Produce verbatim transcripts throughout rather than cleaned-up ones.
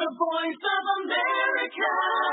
Voice of America.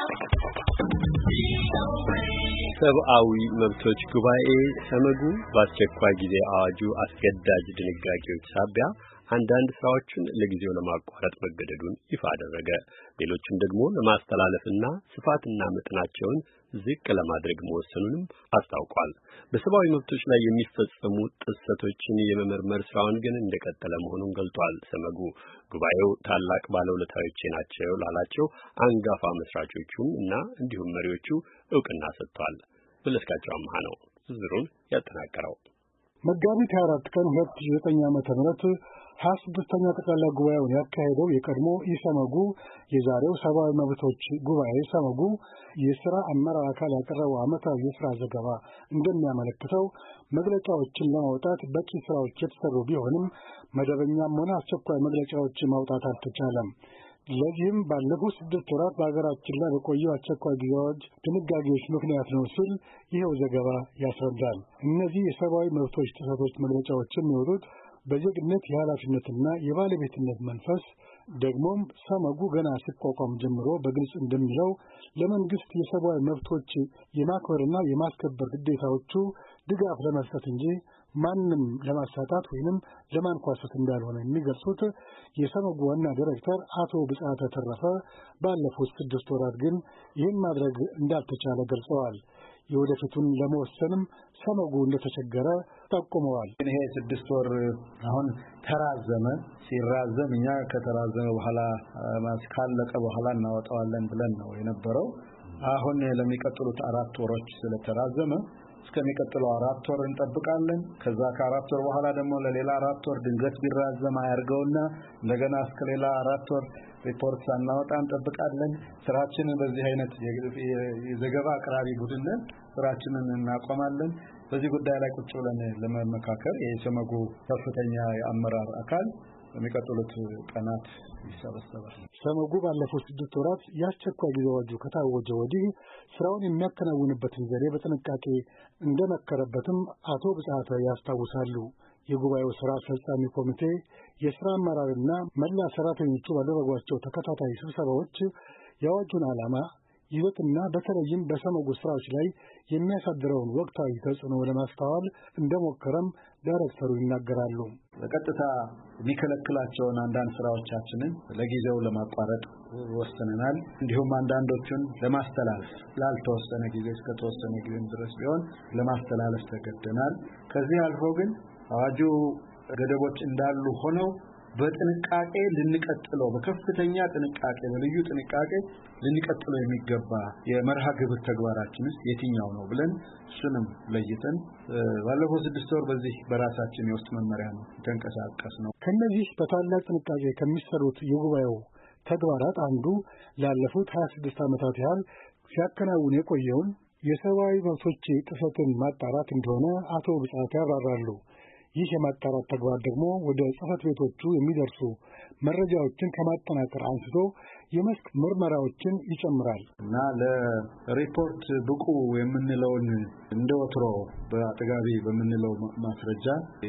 ሰብአዊ መብቶች ጉባኤ ሰመጉ በአስቸኳይ ጊዜ አዋጁ አስገዳጅ ድንጋጌዎች ሳቢያ አንዳንድ ስራዎችን ለጊዜው ለማቋረጥ መገደዱን ይፋ አደረገ። ሌሎችን ደግሞ ለማስተላለፍና ስፋትና መጠናቸውን ዝቅ ለማድረግ መወሰኑንም አስታውቋል። በሰብአዊ መብቶች ላይ የሚፈጸሙ ጥሰቶችን የመመርመር ስራውን ግን እንደቀጠለ መሆኑን ገልጿል። ሰመጉ ጉባኤው ታላቅ ባለውለታዎቼ ናቸው ላላቸው አንጋፋ መስራቾቹም እና እንዲሁም መሪዎቹ እውቅና ሰጥቷል። መለስካቸው አምሃ ነው ዝርዝሩን ያጠናቀረው። መጋቢት ሃያ አራት ቀን ሁለት ሺህ ዘጠኝ ዓመተ ምህረት ሀያ ስድስተኛ ጠቅላላ ጉባኤውን ያካሄደው የቀድሞ ኢሰመጉ የዛሬው ሰብአዊ መብቶች ጉባኤ ሰመጉ የሥራ አመራር አካል ያቀረበው ዓመታዊ የሥራ ዘገባ እንደሚያመለክተው መግለጫዎችን ለማውጣት በቂ ስራዎች የተሰሩ ቢሆንም መደበኛም ሆነ አስቸኳይ መግለጫዎች ማውጣት አልተቻለም። ለዚህም ባለፉት ስድስት ወራት በሀገራችን ላይ በቆየው አስቸኳይ ጊዜ አዋጅ ድንጋጌዎች ምክንያት ነው ሲል ይኸው ዘገባ ያስረዳል። እነዚህ የሰብአዊ መብቶች ጥሰቶች መግለጫዎች የሚወጡት በዜግነት የኃላፊነትና የባለቤትነት መንፈስ ደግሞም ሰመጉ ገና ሲቋቋም ጀምሮ በግልጽ እንደሚለው ለመንግስት የሰብአዊ መብቶች የማክበርና የማስከበር ግዴታዎቹ ድጋፍ ለመስጠት እንጂ ማንንም ለማሳጣት ወይንም ለማንኳሰት እንዳልሆነ የሚገልጹት የሰመጉ ዋና ዳይሬክተር አቶ ብጻተ ተረፈ ባለፉት ስድስት ወራት ግን ይህን ማድረግ እንዳልተቻለ ገልጸዋል። የወደፊቱን ለመወሰንም ሰመጉ እንደተቸገረ ጠቁመዋል። ይሄ ስድስት ወር አሁን ተራዘመ። ሲራዘም እኛ ከተራዘመ በኋላ ማስካለቀ በኋላ እናወጣዋለን ብለን ነው የነበረው። አሁን ለሚቀጥሉት አራት ወሮች ስለተራዘመ እስከሚቀጥለው አራት ወር እንጠብቃለን። ከዛ ከአራት ወር በኋላ ደግሞ ለሌላ አራት ወር ድንገት ቢራዘም አያርገውና እንደገና እስከ ሌላ አራት ወር ሪፖርት ሳናወጣ እንጠብቃለን። ስራችንን በዚህ አይነት የዘገባ አቅራቢ ቡድን ስራችንን እናቆማለን። በዚህ ጉዳይ ላይ ቁጭ ብለን ለመመካከር የሰመጉ ከፍተኛ የአመራር አካል በሚቀጥሉት ቀናት ይሰበሰባል። ሰመጉ ባለፉት ስድስት ወራት የአስቸኳይ ጊዜ አዋጁ ከታወጀ ወዲህ ስራውን የሚያከናውንበትን ዘዴ በጥንቃቄ እንደመከረበትም አቶ ብጻተ ያስታውሳሉ። የጉባኤው ስራ አስፈጻሚ ኮሚቴ የስራ አመራርና መላ ሰራተኞቹ ባደረጓቸው ተከታታይ ስብሰባዎች የአዋጁን ዓላማ ይዘትና በተለይም በሰመጉ ስራዎች ላይ የሚያሳድረውን ወቅታዊ ተጽዕኖ ለማስተዋል እንደሞከረም ዳይሬክተሩ ይናገራሉ። በቀጥታ የሚከለክላቸውን አንዳንድ ስራዎቻችንን ለጊዜው ለማቋረጥ ወስነናል። እንዲሁም አንዳንዶቹን ለማስተላለፍ ላልተወሰነ ጊዜ እስከ ተወሰነ ጊዜ ድረስ ቢሆን ለማስተላለፍ ተገደናል። ከዚህ አልፎ ግን አዋጁ ገደቦች እንዳሉ ሆነው በጥንቃቄ ልንቀጥለው በከፍተኛ ጥንቃቄ በልዩ ጥንቃቄ ልንቀጥለው የሚገባ የመርሃ ግብር ተግባራችንስ የትኛው ነው ብለን እሱንም ለይተን ባለፈው ስድስት ወር በዚህ በራሳችን የውስጥ መመሪያ ነው ተንቀሳቀስ ነው። ከነዚህ በታላቅ ጥንቃቄ ከሚሰሩት የጉባኤው ተግባራት አንዱ ላለፉት ሀያ ስድስት ዓመታት ያህል ሲያከናውን የቆየውን የሰብአዊ መብቶች ጥሰትን ማጣራት እንደሆነ አቶ ብጻተ ያብራራሉ። ይህ የማጣራት ተግባር ደግሞ ወደ ጽሕፈት ቤቶቹ የሚደርሱ መረጃዎችን ከማጠናከር አንስቶ የመስክ ምርመራዎችን ይጨምራል እና ለሪፖርት ብቁ የምንለውን እንደወትሮ በአጠጋቢ በምንለው ማስረጃ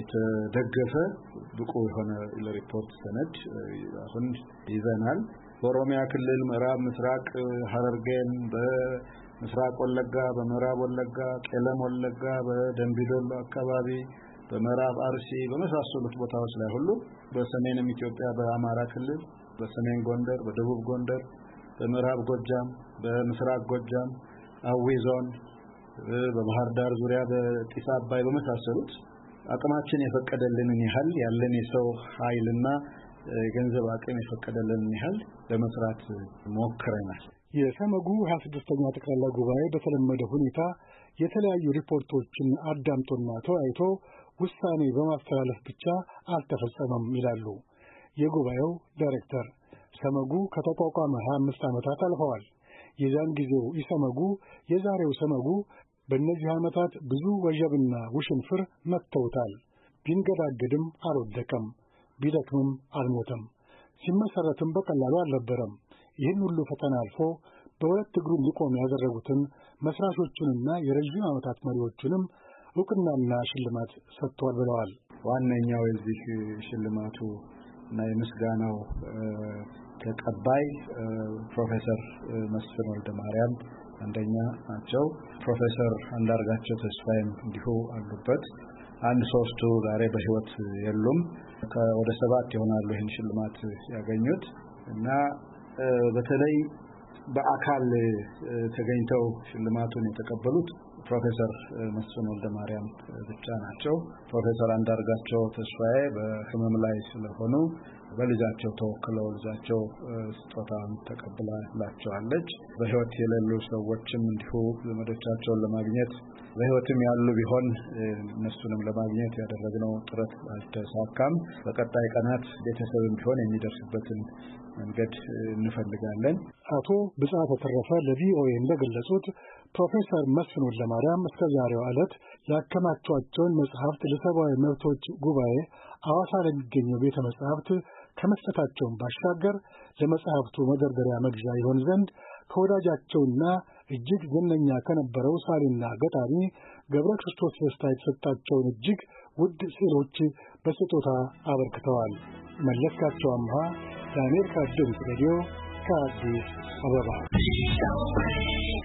የተደገፈ ብቁ የሆነ ለሪፖርት ሰነድ አሁን ይዘናል። በኦሮሚያ ክልል ምዕራብ ምስራቅ ሐረርጌን፣ በምስራቅ ወለጋ፣ በምዕራብ ወለጋ፣ ቄለም ወለጋ፣ በደንቢዶሎ አካባቢ፣ በምዕራብ አርሲ በመሳሰሉት ቦታዎች ላይ ሁሉ በሰሜንም ኢትዮጵያ በአማራ ክልል፣ በሰሜን ጎንደር፣ በደቡብ ጎንደር፣ በምዕራብ ጎጃም፣ በምስራቅ ጎጃም፣ አዊ ዞን፣ በባህር ዳር ዙሪያ በጢስ አባይ በመሳሰሉት አቅማችን የፈቀደልንን ያህል ያለን የሰው ኃይልና ገንዘብ አቅም የፈቀደልንን ያህል ለመስራት ሞክረናል። የሰመጉ ሀያ ስድስተኛ ጠቅላላ ጉባኤ በተለመደ ሁኔታ የተለያዩ ሪፖርቶችን አዳምጦና ተወያይቶ ውሳኔ በማስተላለፍ ብቻ አልተፈጸመም ይላሉ የጉባኤው ዳይሬክተር። ሰመጉ ከተቋቋመ ሀያ አምስት ዓመታት አልፈዋል። የዛን ጊዜው ኢሰመጉ የዛሬው ሰመጉ በእነዚህ ዓመታት ብዙ ወጀብና ውሽንፍር መጥተውታል። ቢንገዳገድም አልወደቀም፣ ቢደክምም አልሞተም። ሲመሰረትም በቀላሉ አልነበረም። ይህን ሁሉ ፈተና አልፎ በሁለት እግሩ ሊቆም ያደረጉትን መስራቾቹንና የረጅም ዓመታት መሪዎቹንም እውቅናና ሽልማት ሰጥቷል ብለዋል። ዋነኛው የዚህ ሽልማቱ እና የምስጋናው ተቀባይ ፕሮፌሰር መስፍን ወልደ ማርያም አንደኛ ናቸው። ፕሮፌሰር አንዳርጋቸው ተስፋዬም እንዲሁ አሉበት። አንድ ሶስቱ ዛሬ በህይወት የሉም። ወደ ሰባት ይሆናሉ ይህን ሽልማት ያገኙት እና በተለይ በአካል ተገኝተው ሽልማቱን የተቀበሉት ፕሮፌሰር መስፍን ወልደ ማርያም ብቻ ናቸው። ፕሮፌሰር አንዳርጋቸው ተስፋዬ በህመም ላይ ስለሆኑ በልጃቸው ተወክለው ልጃቸው ስጦታውን ተቀብላላቸዋለች። በህይወት የሌሉ ሰዎችም እንዲሁ ዘመዶቻቸውን ለማግኘት በህይወትም ያሉ ቢሆን እነሱንም ለማግኘት ያደረግነው ጥረት አልተሳካም። በቀጣይ ቀናት ቤተሰብም ቢሆን የሚደርስበትን መንገድ እንፈልጋለን። አቶ ብጻት ተረፈ ለቪኦኤ እንደገለጹት ፕሮፌሰር መስፍን ወልደ ማርያም እስከ ዛሬው ዕለት ያከማቿቸውን መጽሐፍት ለሰብአዊ መብቶች ጉባኤ አዋሳ ለሚገኘው ቤተ መጻሕፍት ከመስጠታቸው ባሻገር ለመጽሐፍቱ መደርደሪያ መግዣ ይሆን ዘንድ ከወዳጃቸውና እጅግ ዝነኛ ከነበረው ሳሊና ገጣሚ ገብረ ክርስቶስ ደስታ የተሰጣቸውን እጅግ ውድ ስዕሎች በስጦታ አበርክተዋል። መለስካቸው አምሃ ለአሜሪካ ድምፅ ሬዲዮ ከአዲስ አበባ